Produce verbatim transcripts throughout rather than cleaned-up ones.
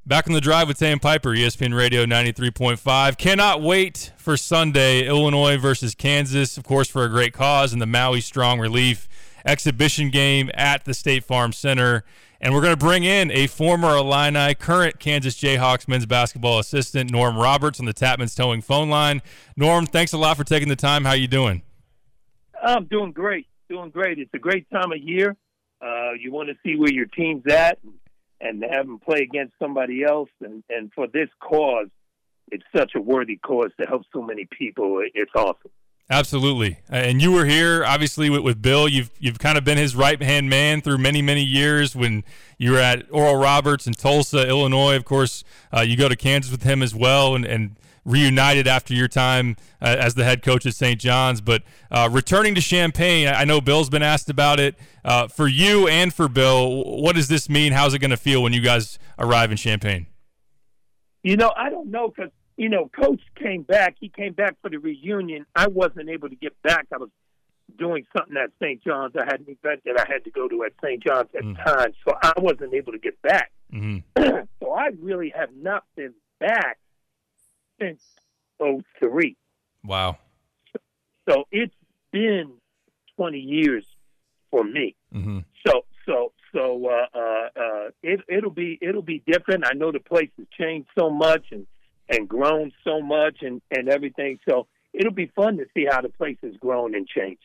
Back on the drive with Tay and Piper, E S P N Radio ninety-three point five. Cannot wait for Sunday, Illinois versus Kansas, of course, for a great cause in the Maui Strong Relief exhibition game at the State Farm Center. And we're going to bring in a former Illini, current Kansas Jayhawks men's basketball assistant, Norm Roberts, on the Tapman's Towing phone line. Norm, thanks a lot for taking the time. How you doing? I'm doing great, doing great. It's a great time of year. Uh, you want to see where your team's at and have them play against somebody else. And, and for this cause, it's such a worthy cause to help so many people. It's awesome. Absolutely. And you were here, obviously, with, with Bill. You've you've kind of been his right-hand man through many, many years when you were at Oral Roberts in Tulsa, Illinois. Of course, uh, you go to Kansas with him as well and, and reunited after your time uh, as the head coach at Saint John's. But uh, returning to Champaign, I know Bill's been asked about it. Uh, for you and for Bill, what does this mean? How's it going to feel when you guys arrive in Champaign? You know, I don't know because, you know, Coach came back. He came back for the reunion. I wasn't able to get back. I was doing something at Saint John's. I had an event that I had to go to at Saint John's at the mm. time, so I wasn't able to get back. Mm-hmm. So I really have not been back since oh three. Wow. So, so it's been twenty years for me. Mm-hmm. So so so uh, uh, uh, it it'll be it'll be different. I know the place has changed so much and, and grown so much and, and everything. So it'll be fun to see how the place has grown and changed.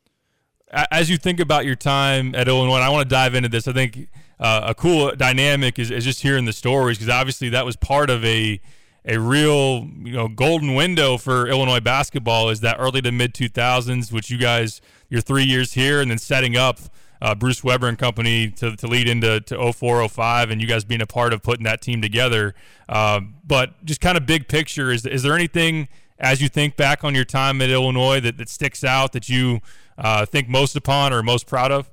As you think about your time at Illinois, and I want to dive into this. I think uh, a cool dynamic is, is just hearing the stories, because obviously that was part of a a real, you know, golden window for Illinois basketball, is that early to mid two thousands, which you guys, your three years here, and then setting up uh, Bruce Weber and company to to lead into to oh four oh five, and you guys being a part of putting that team together. Uh, but just kind of big picture, is is there anything as you think back on your time at Illinois that, that sticks out that you uh, think most upon or most proud of?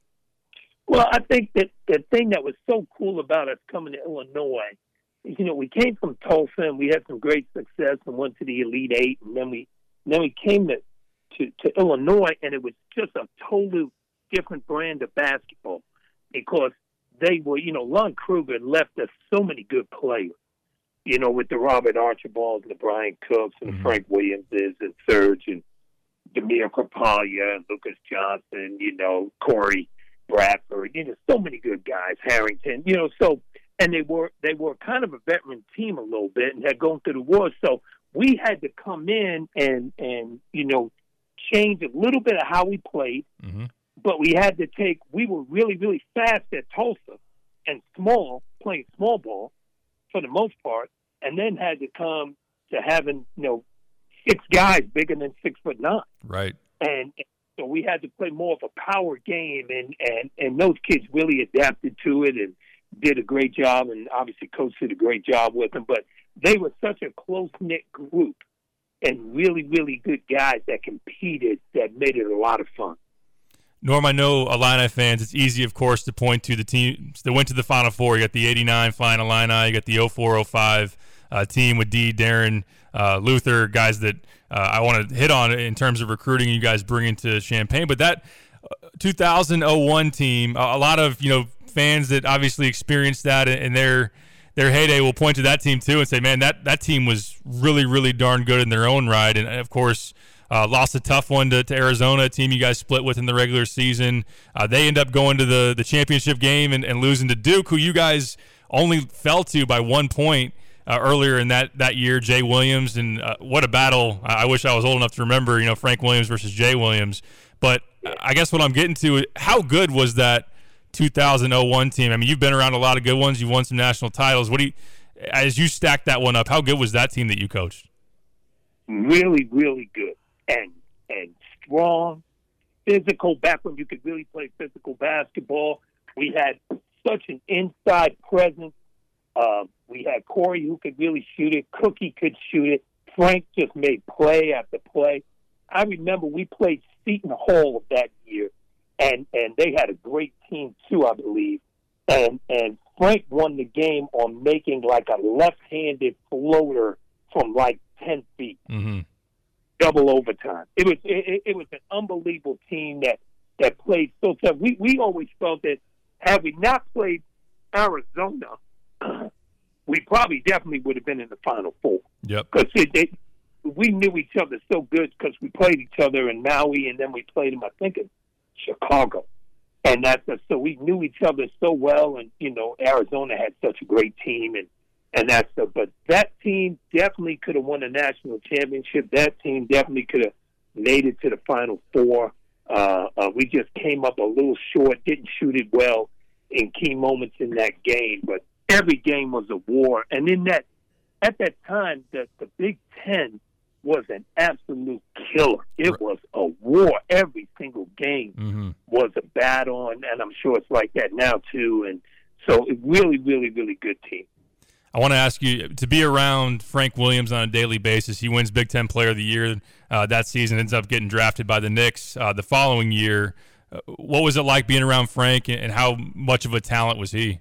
Well, I think that the thing that was so cool about us coming to Illinois, you know, we came from Tulsa and we had some great success and went to the Elite Eight, and then we then we came to, to, to Illinois, and it was just a totally different brand of basketball, because they were, you know, Lon Kruger left us so many good players, you know, with the Robert Archibalds and the Brian Cooks and mm-hmm. the Frank Williamses and Serge and Demir Krapalia and Lucas Johnson, you know, Corey Bradford, you know, so many good guys, Harrington, you know, so. And they were they were kind of a veteran team a little bit and had gone through the war. So we had to come in and, and you know, change a little bit of how we played. Mm-hmm. But we had to take – we were really, really fast at Tulsa and small, playing small ball for the most part, and then had to come to having, you know, six guys bigger than six foot nine. Right. And so we had to play more of a power game, and, and, and those kids really adapted to it and did a great job, and obviously Coach did a great job with them. But they were such a close-knit group and really, really good guys that competed that made it a lot of fun. Norm, I know Illini fans, it's easy, of course, to point to the teams that went to the Final Four. You got the eighty-nine Flying Illini, you got the oh four oh five uh, team with D, Darren, uh, Luther, guys that uh, I want to hit on in terms of recruiting you guys bringing to Champaign. But that two thousand one team, a lot of, you know, fans that obviously experienced that in their their heyday will point to that team too and say, man, that, that team was really, really darn good in their own right. And, of course, uh, lost a tough one to, to Arizona, a team you guys split with in the regular season. Uh, they end up going to the, the championship game and, and losing to Duke, who you guys only fell to by one point uh, earlier in that, that year, Jay Williams. And uh, what a battle. I wish I was old enough to remember, you know, Frank Williams versus Jay Williams. But I guess what I'm getting to, how good was that two thousand one team? I mean, you've been around a lot of good ones. You've won some national titles. What do you, as you stack that one up, how good was that team that you coached? Really, really good, and and strong, physical. Back when you could really play physical basketball, we had such an inside presence. Uh, we had Corey who could really shoot it. Cookie could shoot it. Frank just made play after play. I remember we played Seton Hall that year. And and they had a great team too, I believe. And and Frank won the game on making like a left-handed floater from like ten feet, mm-hmm. double overtime. It was it, it was an unbelievable team that, that played so tough. We we always felt that had we not played Arizona, we probably definitely would have been in the Final Four. Yep. Because we knew each other so good because we played each other in Maui, and then we played them, I think, in Chicago. And that's so we knew each other so well, and you know, Arizona had such a great team, and and that's the. But that team definitely could have won a national championship. That team definitely could have made it to the Final Four. Uh, uh, we just came up a little short, didn't shoot it well in key moments in that game. But every game was a war, and in that at that time, the the Big Ten was an absolute killer. It was a war. Every single game mm-hmm. was a battle, and, and I'm sure it's like that now too. And so, it really, really, really good team. I want to ask you, to be around Frank Williams on a daily basis. He wins Big Ten Player of the Year uh, that season, ends up getting drafted by the Knicks uh, the following year. Uh, what was it like being around Frank, and how much of a talent was he?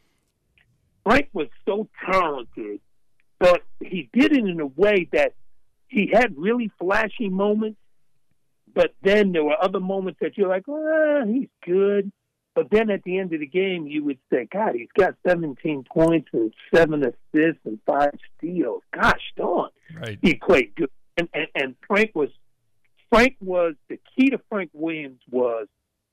Frank was so talented, but he did it in a way that he had really flashy moments, but then there were other moments that you're like, oh, he's good. But then at the end of the game, you would say, God, he's got seventeen points and seven assists and five steals. Gosh darn. Right. He played good. And, and, and Frank was, Frank was, the key to Frank Williams was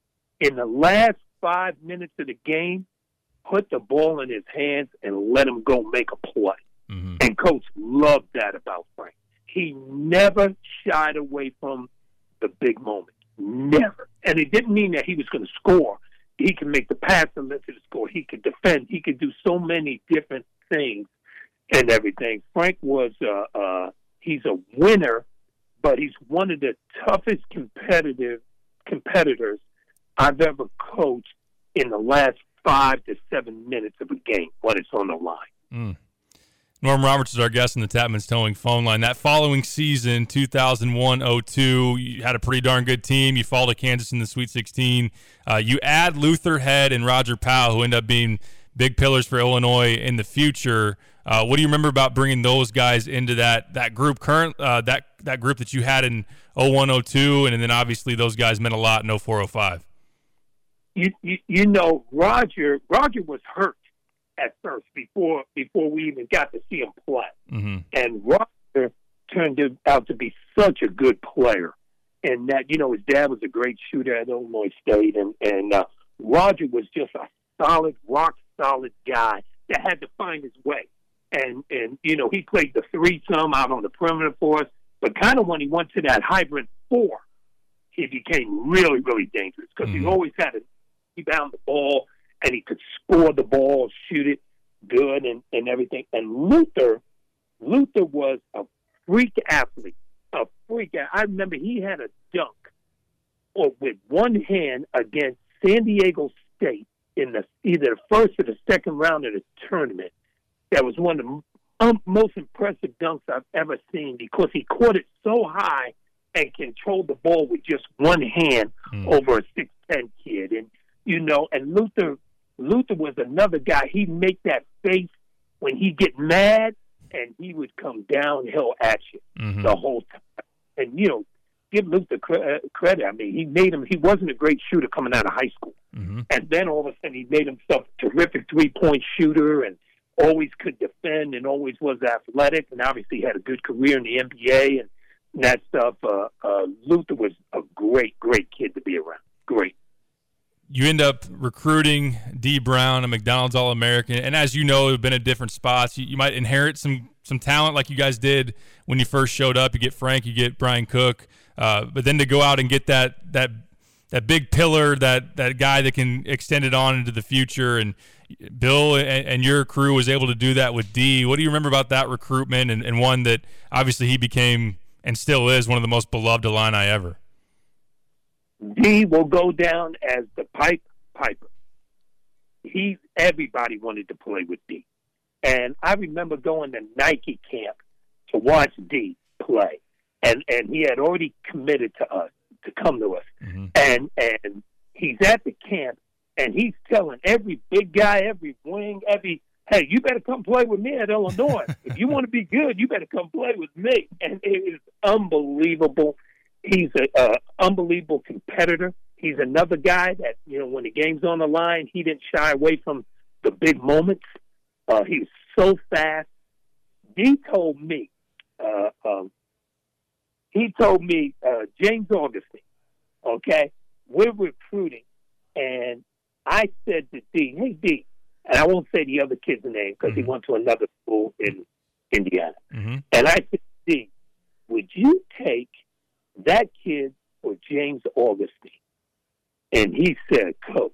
in the last five minutes of the game, put the ball in his hands and let him go make a play. Mm-hmm. And Coach loved that about Frank. He never shied away from the big moment. Never. And it didn't mean that he was going to score. He could make the pass and let it score. He could defend. He could do so many different things and everything. Frank was, uh, uh, he's a winner, but he's one of the toughest competitive competitors I've ever coached in the last five to seven minutes of a game when it's on the line. Mm. Norm Roberts is our guest in the Tapman's Towing phone line. That following season, two thousand one oh two, you had a pretty darn good team. You fall to Kansas in the Sweet sixteen. Uh, you add Luther Head and Roger Powell, who end up being big pillars for Illinois in the future. Uh, what do you remember about bringing those guys into that that group current uh, that that group that you had in oh one oh two, and then obviously those guys meant a lot in oh four oh five? You, you you know, Roger Roger was hurt at first before before we even got to see him play. Mm-hmm. And Roger turned out to be such a good player. And that, you know, his dad was a great shooter at Illinois State. And, and uh, Roger was just a solid, rock-solid guy that had to find his way. And, and you know, he played the three-some out on the perimeter for us. But kind of when he went to that hybrid four, he became really, really dangerous because mm-hmm. he always had to rebound the ball, and he could score the ball, shoot it good, and, and everything. And Luther, Luther was a freak athlete, a freak. I remember he had a dunk or with one hand against San Diego State in the either the first or the second round of the tournament. That was one of the um, most impressive dunks I've ever seen because he caught it so high and controlled the ball with just one hand mm. over a six ten kid. And, you know, and Luther... Luther was another guy. He'd make that face when he get mad, and he would come downhill at you mm-hmm. the whole time. And, you know, give Luther credit. I mean, he made him, he wasn't a great shooter coming out of high school. Mm-hmm. And then all of a sudden he made himself a terrific three-point shooter and always could defend and always was athletic, and obviously had a good career in the N B A and that stuff. Uh, uh, Luther was a great, great kid to be around. Great. You end up recruiting Dee Brown, a McDonald's All-American, and as you know, have been at different spots. You, you might inherit some some talent like you guys did when you first showed up. You get Frank, you get Brian Cook, uh, but then to go out and get that that that big pillar, that that guy that can extend it on into the future, and Bill and, and your crew was able to do that with Dee. What do you remember about that recruitment, and, and one that obviously he became and still is one of the most beloved Illini ever? Dee will go down as the pipe piper. He, everybody wanted to play with Dee. And I remember going to Nike camp to watch Dee play. And and he had already committed to us, to come to us. Mm-hmm. And and he's at the camp, and he's telling every big guy, every wing, every, hey, you better come play with me at Illinois. If you want to be good, you better come play with me. And it is unbelievable. He's an uh, unbelievable competitor. He's another guy that, you know, when the game's on the line, he didn't shy away from the big moments. Uh, he's so fast. He told me, uh, um, he told me, uh, James Augustine, okay, we're recruiting. And I said to D, hey, D, and I won't say the other kid's name because mm-hmm. he went to another school in Indiana. Mm-hmm. And I said, D, would you take that kid for James Augustine? And he said, Coach,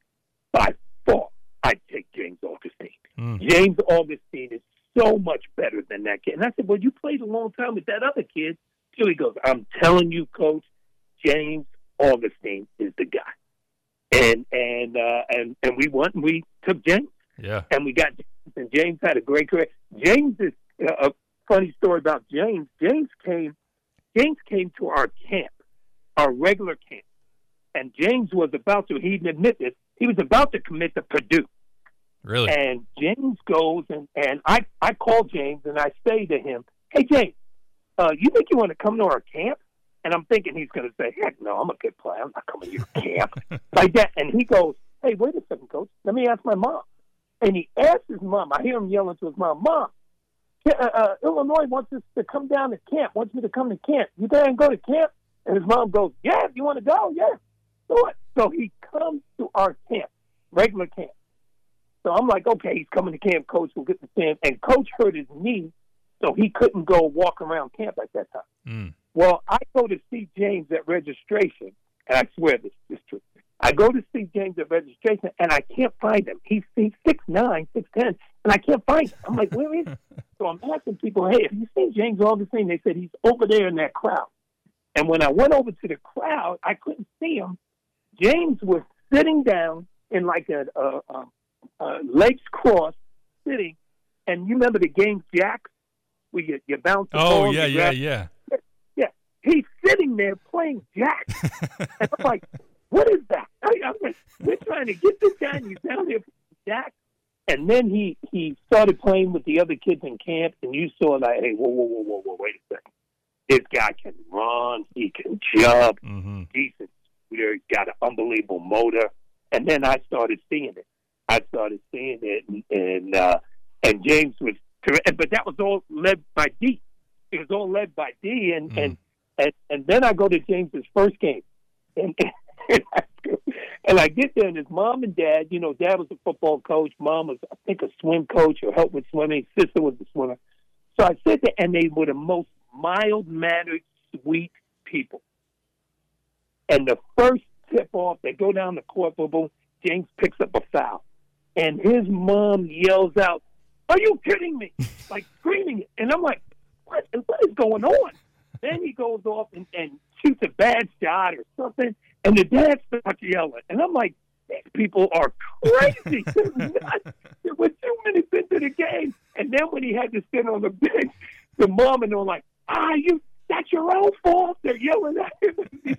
by far, I'd take James Augustine. Mm. James Augustine is so much better than that kid. And I said, well, you played a long time with that other kid. So he goes, I'm telling you, Coach, James Augustine is the guy. And and uh, and and we went and we took James. Yeah. And we got James, and James had a great career. James is uh, a funny story about James. James came James came to our camp, our regular camp. And James was about to, he didn't admit this, he was about to commit to Purdue. Really? And James goes, and, and I, I call James, and I say to him, hey, James, uh, you think you want to come to our camp? And I'm thinking he's going to say, heck no, I'm a good player. I'm not coming to your camp. Like that. And he goes, hey, wait a second, Coach. Let me ask my mom. And he asks his mom. I hear him yelling to his mom, Mom, uh, uh, Illinois wants us to come down to camp, wants me to come to camp. You there and go to camp? And his mom goes, yeah, if you want to go, yeah. So he comes to our camp, regular camp. So I'm like, okay, he's coming to camp, Coach. We'll get to see him. And Coach hurt his knee, so he couldn't go walk around camp at that time. Mm. Well, I go to see James at registration, and I swear this is true. I go to see James at registration, and I can't find him. He's six nine, six ten, and I can't find him. I'm like, where is he? So I'm asking people, hey, have you seen James Augustine? They said he's over there in that crowd. And when I went over to the crowd, I couldn't see him. James was sitting down in like a, a, a, a legs crossed, sitting, and you remember the game Jacks, where you, you bounce the oh, ball? Oh, yeah, yeah, yeah. Yeah, he's sitting there playing Jacks. And I'm like, what is that? I, I'm like, we're trying to get this guy, and he's down there playing Jacks. And then he, he started playing with the other kids in camp, and you saw like, hey, whoa, whoa, whoa, whoa, whoa, wait a second. This guy can run, he can jump, mm-hmm. decent. He's got an unbelievable motor. And then I started seeing it. I started seeing it, and and, uh, and James was, but that was all led by D. It was all led by D, and mm. and, and and then I go to James's first game, and and I, and I get there, and his mom and dad, you know, dad was a football coach, mom was, I think, a swim coach or helped with swimming, sister was a swimmer. So I sit there, and they were the most mild-mannered, sweet people. And the first tip-off, they go down the court, boom, boom, James picks up a foul. And his mom yells out, are you kidding me? Like screaming it. And I'm like, what, what is going on? Then he goes off and, and shoots a bad shot or something, and the dad starts yelling. And I'm like, these people are crazy. They're nuts. They were two minutes into the game. And then when he had to sit on the bench, the mom and they're like, ah, you, that's your own fault. They're yelling at him.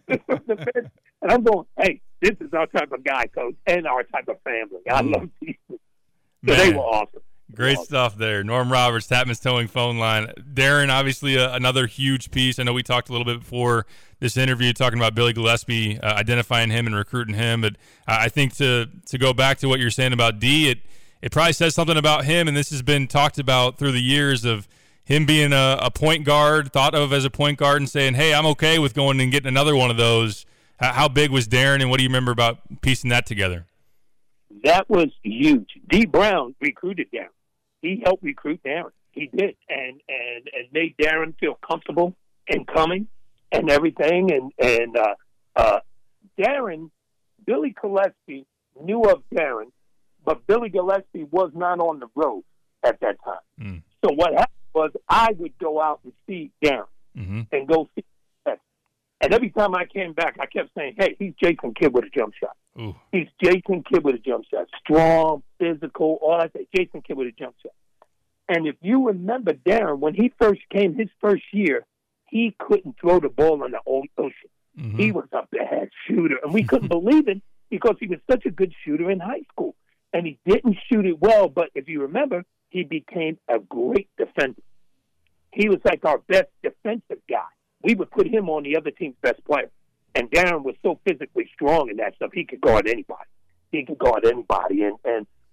And I'm going, hey, this is our type of guy, Coach, and our type of family. I mm. love these. So they were awesome. Great awesome. stuff there. Norm Roberts, Tapman's Towing phone line. Darren, obviously a, another huge piece. I know we talked a little bit before this interview talking about Billy Gillispie, uh, identifying him and recruiting him. But uh, I think to to go back to what you're saying about D, it, it probably says something about him, and this has been talked about through the years of him being a, a point guard, thought of as a point guard, and saying, hey, I'm okay with going and getting another one of those. How, how big was Darren, and what do you remember about piecing that together? That was huge. D. Brown recruited Darren. He helped recruit Darren. He did, and and and made Darren feel comfortable in coming and everything. And and uh, uh, Darren, Billy Gillispie knew of Darren, but Billy Gillispie was not on the road at that time. Mm. So what happened was I would go out and see Darren mm-hmm. and go see him. And every time I came back, I kept saying, hey, he's Jason Kidd with a jump shot. Ooh. He's Jason Kidd with a jump shot. Strong, physical, all I say, Jason Kidd with a jump shot. And if you remember Darren, when he first came his first year, he couldn't throw the ball in the ocean. Mm-hmm. He was a bad shooter. And we couldn't believe it because he was such a good shooter in high school. And he didn't shoot it well, but if you remember, he became a great defender. He was like our best defensive guy. We would put him on the other team's best player. And Darren was so physically strong in that stuff, he could guard anybody. He could guard anybody. And, and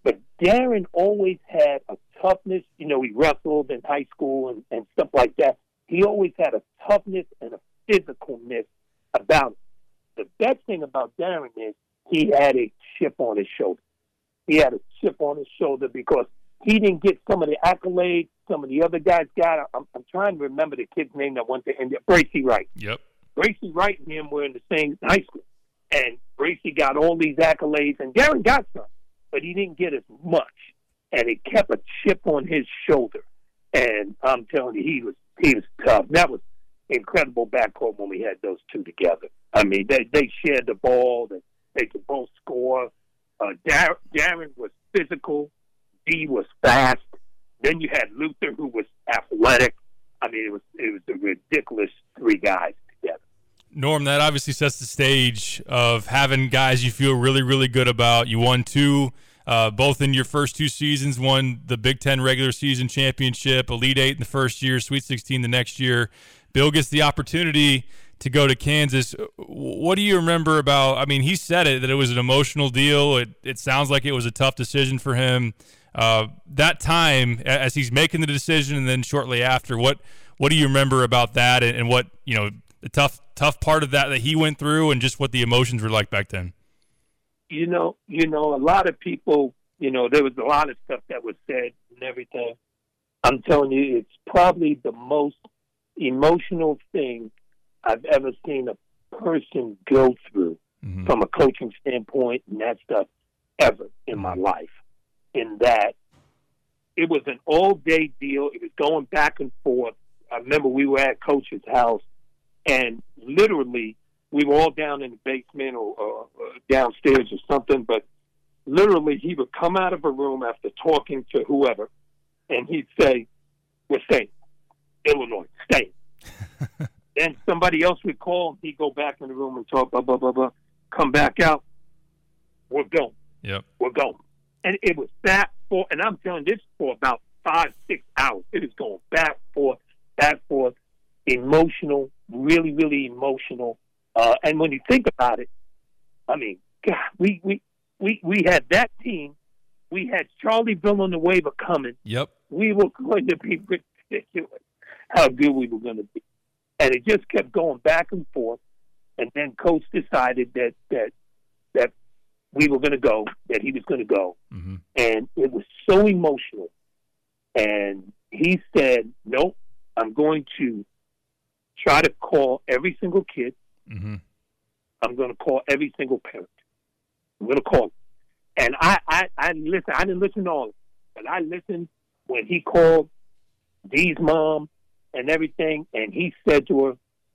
But Darren always had a toughness. You know, he wrestled in high school and, and stuff like that. He always had a toughness and a physicalness about him. The best thing about Darren is he had a chip on his shoulder. He had a chip on his shoulder because he didn't get some of the accolades some of the other guys got. I'm, I'm trying to remember the kid's name that went to India. Bracy Wright. Yep. Bracy Wright and him were in the same high school. And Bracy got all these accolades, and Darren got some, but he didn't get as much. And it kept a chip on his shoulder. And I'm telling you, he was he was tough. That was incredible backcourt when we had those two together. I mean, they, they shared the ball. They, they could both score. Uh, Dar- Darren was physical. D was fast. Then you had Luther, who was athletic. I mean, it was it was a ridiculous three guys together. Norm, that obviously sets the stage of having guys you feel really, really good about. You won two, uh, both in your first two seasons, won the Big Ten regular season championship, Elite Eight in the first year, Sweet sixteen the next year. Bill gets the opportunity to go to Kansas. What do you remember about, I mean, he said it, that it was an emotional deal. It, it sounds like it was a tough decision for him. Uh, that time, as he's making the decision and then shortly after, what what do you remember about that and, and what, you know, the tough tough part of that that he went through and just what the emotions were like back then? You know, you know, a lot of people, you know, there was a lot of stuff that was said and everything. I'm telling you, it's probably the most emotional thing I've ever seen a person go through mm-hmm. from a coaching standpoint and that stuff ever in my life. In that it was an all-day deal. It was going back and forth. I remember we were at Coach's house, and literally we were all down in the basement or, or, or downstairs or something, but literally he would come out of a room after talking to whoever, and he'd say, "We're staying. Illinois, staying." Then somebody else would call, he'd go back in the room and talk, blah, blah, blah, blah, come back out. We're going. Yep. We're going. And it was back for, and I'm telling you, this for about five, six hours. It is going back, forth, back, forth, emotional, really, really emotional. Uh, and when you think about it, I mean, God, we, we, we, we had that team. We had Charlie Villanueva coming. Yep. We were going to be ridiculous how good we were going to be. And it just kept going back and forth. And then Coach decided that that that we were going to go, that he was going to go. Mm-hmm. And it was so emotional. And he said, "Nope, I'm going to try to call every single kid. Mm-hmm. I'm going to call every single parent. I'm going to call them." And I, I, I listened. I didn't listen to all of it, but I listened when he called Dee's mom and everything, and he said to her,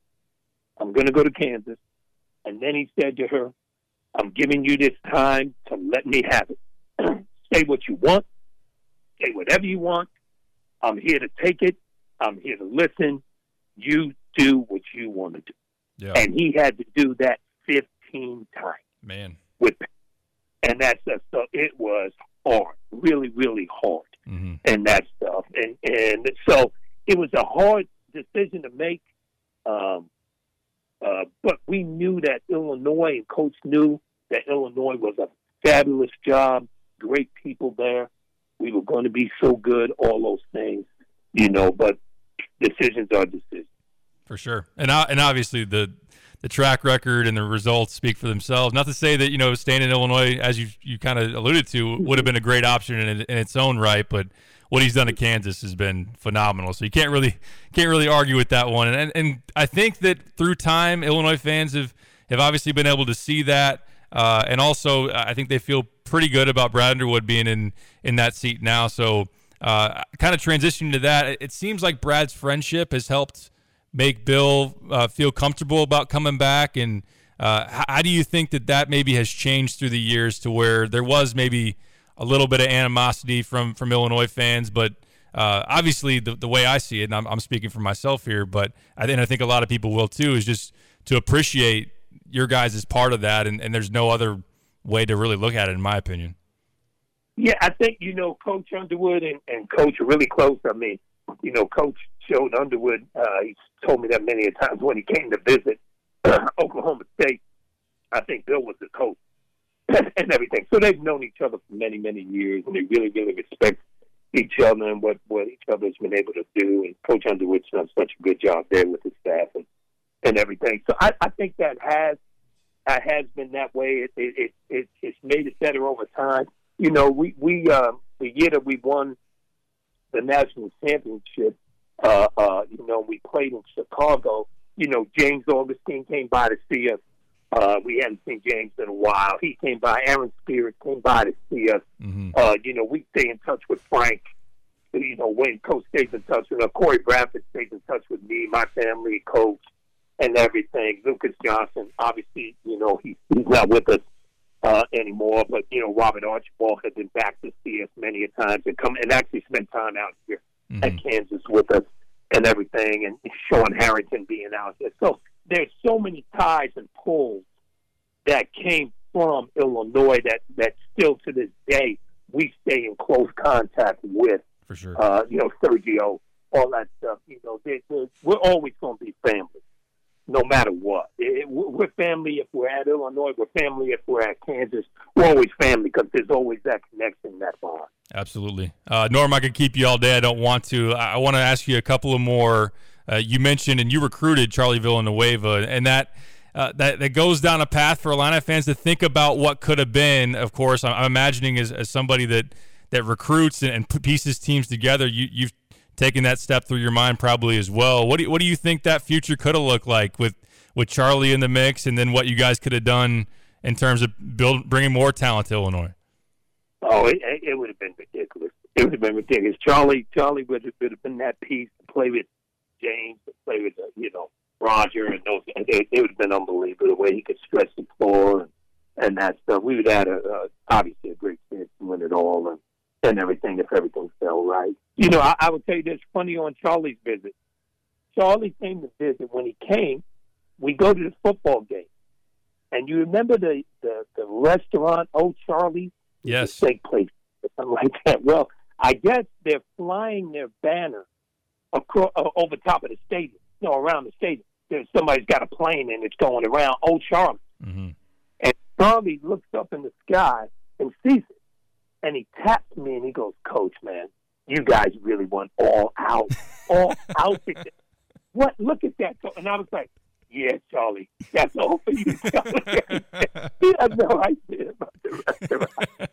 "I'm going to go to Kansas." And then he said to her, "I'm giving you this time to let me have it. Say what you want. Say whatever you want. I'm here to take it. I'm here to listen. You do what you want to do." Yeah. And he had to do that fifteen times. Man. With them. And that's just, so it was hard, really, really hard. Mm-hmm. And that stuff. And, and so it was a hard decision to make. Um, uh, but we knew that Illinois, and Coach knew that Illinois was a fabulous job, great people there. We were going to be so good, all those things, you know, but decisions are decisions. For sure. And uh, and obviously the the track record and the results speak for themselves. Not to say that, you know, staying in Illinois, as you you kind of alluded to, would have been a great option in, in its own right, but what he's done at Kansas has been phenomenal. So you can't really can't really argue with that one. And and, and I think that through time, Illinois fans have, have obviously been able to see that. Uh, and also, I think they feel pretty good about Brad Underwood being in, in that seat now. So uh, kind of transitioning to that, it seems like Brad's friendship has helped make Bill uh, feel comfortable about coming back. And uh, how, how do you think that that maybe has changed through the years to where there was maybe a little bit of animosity from, from Illinois fans, but uh, obviously the, the way I see it, and I'm, I'm speaking for myself here, but I think, I think a lot of people will too, is just to appreciate your guys as part of that, and, and there's no other way to really look at it, in my opinion. Yeah, I think, you know, Coach Underwood and, and Coach are really close. I mean, you know, Coach showed Underwood, uh, he told me that many a times when he came to visit uh, Oklahoma State. I think Bill was the coach. and everything. So they've known each other for many, many years, and they really, really respect each other and what, what each other's been able to do. And Coach Underwood's done such a good job there with his staff and, and everything. So I, I think that has uh, has been that way. It, it, it, it it's made it better over time. You know, we we uh, the year that we won the national championship, uh, uh, you know, we played in Chicago. You know, James Augustine came by to see us. Uh, we hadn't seen James in a while. He came by. Aaron Spears came by to see us. Mm-hmm. Uh, you know, we stay in touch with Frank. You know, Wayne Coach stays in touch with us. Corey Bradford stays in touch with me, my family, Coach, and everything. Lucas Johnson, obviously, you know, he, he's not with us uh, anymore. But, you know, Robert Archibald had been back to see us many a times and come and actually spend time out here mm-hmm. at Kansas with us and everything. And Sean Harrington being out there. So there's so many ties and pulls that came from Illinois that, that still to this day we stay in close contact with. For sure. Uh, you know, Sergio, all that stuff. You know, they, they, we're always going to be family, no matter what. It, we're family if we're at Illinois. We're family if we're at Kansas. We're always family because there's always that connection, that bond. Absolutely. Uh, Norm, I could keep you all day. I don't want to. I, I want to ask you a couple of more. Uh, you mentioned and you recruited Charlie Villanueva, and that uh, that that goes down a path for Illini fans to think about what could have been. Of course, I'm, I'm imagining as, as somebody that, that recruits and, and pieces teams together, you, you've taken that step through your mind probably as well. What do you, what do you think that future could have looked like with, with Charlie in the mix, and then what you guys could have done in terms of build, bringing more talent to Illinois? Oh, it, it would have been ridiculous. It would have been ridiculous. Charlie Charlie would have, would have been that piece to play with James, to play with, uh, you know, Roger, and those. And it, it would have been unbelievable the way he could stretch the floor and, and that stuff. We would have had, a, uh, obviously, a great chance to win it all and, and everything if everything fell right. You know, I, I would tell you this funny on Charlie's visit. Charlie came to visit. When he came, we go to the football game. And you remember the, the, the restaurant, Old Charlie's? Yes. Steak place, something like that. Well, I guess they're flying their banner across, uh, over top of the stadium, you know, around the stadium. There's somebody's got a plane and it's going around Old Charlie. Mm-hmm. And Charlie looks up in the sky and sees it. And he taps me and he goes, "Coach, man, you guys really went all out. All out. What? Look at that." And I was like, "Yeah, Charlie, that's all for you, Charlie." He had no idea about the restaurant.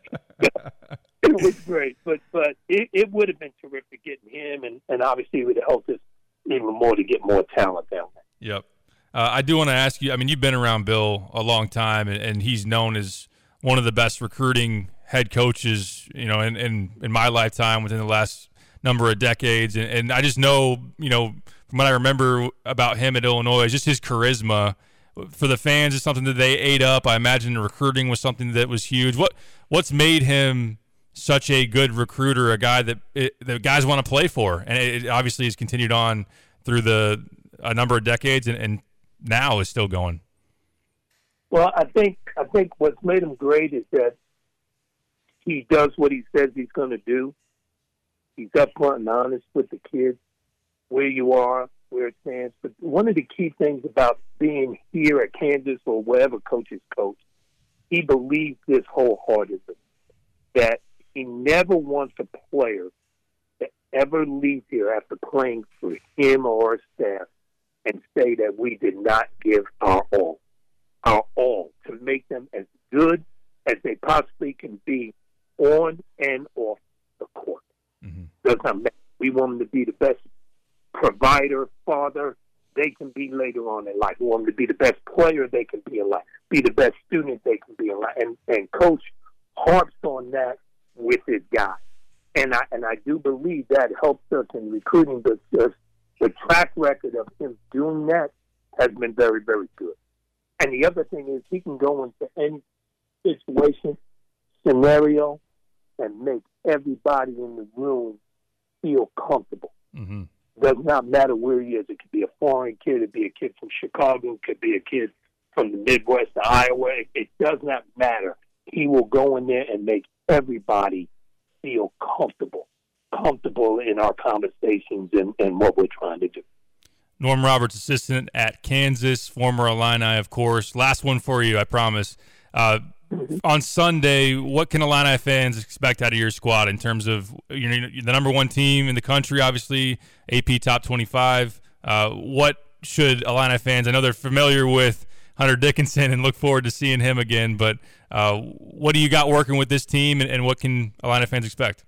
It was great, but but it, it would have been terrific getting him, and, and obviously it would have helped us even more to get more talent down there. Yep. Uh, I do want to ask you, I mean, you've been around Bill a long time, and, and he's known as one of the best recruiting head coaches, you know, in, in, in my lifetime within the last number of decades. And, and I just know, you know, from what I remember about him at Illinois, just his charisma for the fans is something that they ate up. I imagine the recruiting was something that was huge. What What's made him such a good recruiter, a guy that it, the guys want to play for? And it, it obviously has continued on through the a number of decades and, and now is still going. Well, I think I think what's made him great is that he does what he says he's going to do. He's upfront and honest with the kids, where you are, where it stands. But one of the key things about being here at Kansas or wherever coaches coach, he believes this wholeheartedly, that he never wants a player to ever leave here after playing for him or his staff and say that we did not give our all, our all to make them as good as they possibly can be on and off the court. Mm-hmm. Does not matter. We want them to be the best provider, father they can be later on in life. We want them to be the best player they can be in life, be the best student they can be in life. And, and Coach harps on that with his guys. And I and I do believe that helps us in recruiting, but just the track record of him doing that has been very, very good. And the other thing is he can go into any situation, scenario, and make everybody in the room feel comfortable. Mm-hmm. Does not matter where he is. It could be a foreign kid. It could be a kid from Chicago. It could be a kid from the Midwest to Iowa. It does not matter. He will go in there and make everybody feel comfortable, comfortable in our conversations and, and what we're trying to do. Norm Roberts, assistant at Kansas, former Illini, of course. Last one for you, I promise. Uh, on Sunday, what can Illini fans expect out of your squad in terms of you know you're the number one team in the country, obviously A P top twenty-five. Uh, what should Illini fans? I know they're familiar with Hunter Dickinson and look forward to seeing him again. But uh, what do you got working with this team, and, and what can Illini fans expect?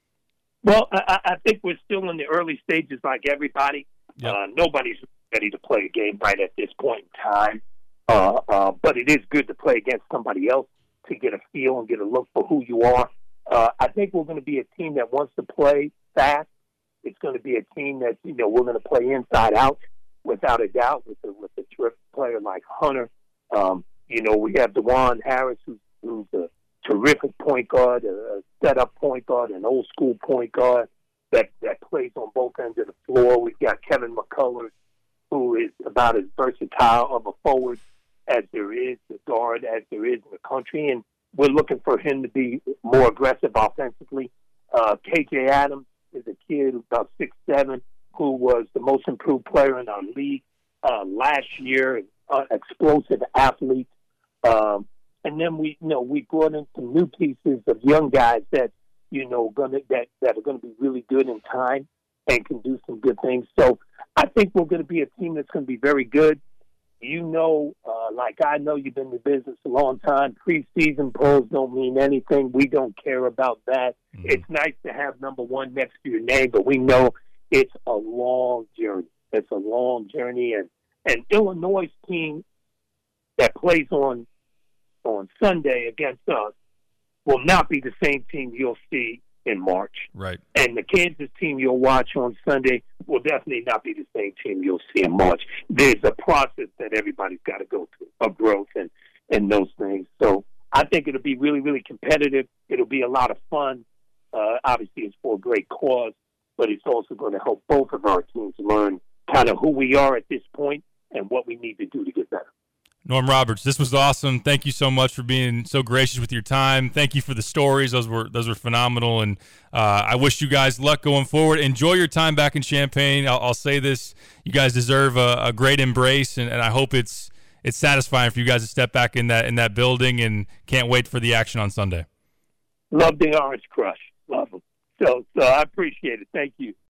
Well, I, I think we're still in the early stages, like everybody. Yep. Uh, nobody's ready to play a game right at this point in time. Uh, uh, but it is good to play against somebody else to get a feel and get a look for who you are. Uh, I think we're going to be a team that wants to play fast. It's going to be a team that, you know, we're going to play inside out, without a doubt, with a, with a terrific player like Hunter. Um, you know, we have DeJuan Harris, who's, who's a terrific point guard, a set-up point guard, an old-school point guard that, that plays on both ends of the floor. We've got Kevin McCullough, who is about as versatile of a forward as there is, the guard as there is in the country, and we're looking for him to be more aggressive offensively. Uh, K J Adams is a kid about six seven who was the most improved player in our league uh, last year, uh, explosive athlete. Um, and then we, you know, we brought in some new pieces of young guys that, you know, gonna that that are going to be really good in time and can do some good things. So I think we're going to be a team that's going to be very good. You know, uh, like I know you've been in the business a long time. Preseason polls don't mean anything. We don't care about that. Mm-hmm. It's nice to have number one next to your name, but we know it's a long journey. It's a long journey. And, and Illinois' team that plays on on Sunday against us will not be the same team you'll see in March. Right. And the Kansas team you'll watch on Sunday will definitely not be the same team you'll see in March. There's a process that everybody's got to go through of growth and, and those things. So I think it'll be really, really competitive. It'll be a lot of fun. Uh, obviously, it's for a great cause, but it's also going to help both of our teams learn kind of who we are at this point and what we need to do to get better. Norm Roberts, this was awesome. Thank you so much for being so gracious with your time. Thank you for the stories; those were those were phenomenal. And uh, I wish you guys luck going forward. Enjoy your time back in Champaign. I'll, I'll say this: you guys deserve a, a great embrace, and, and I hope it's it's satisfying for you guys to step back in that in that building. And can't wait for the action on Sunday. Love the Orange Crush. Love them. So, so I appreciate it. Thank you.